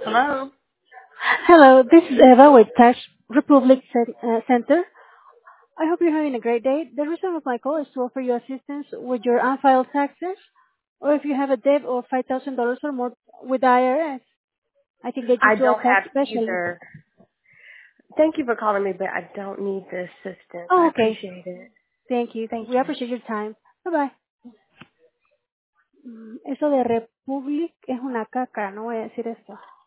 Hello. Hello, this is Eva with Tax Republic Center. I hope you're having a great day. The reason of my call is to offer you assistance with your unfiled taxes, or if you have a debt of $5,000 or more with the IRS, I can get you I to a don't tax have specialist. either. Thank you for calling me, but I don't need the assistance. I Oh, okay. appreciate it. Thank you. Thank We you. appreciate your time. Bye bye. Eso de Republic es una caca, no voy a decir esto.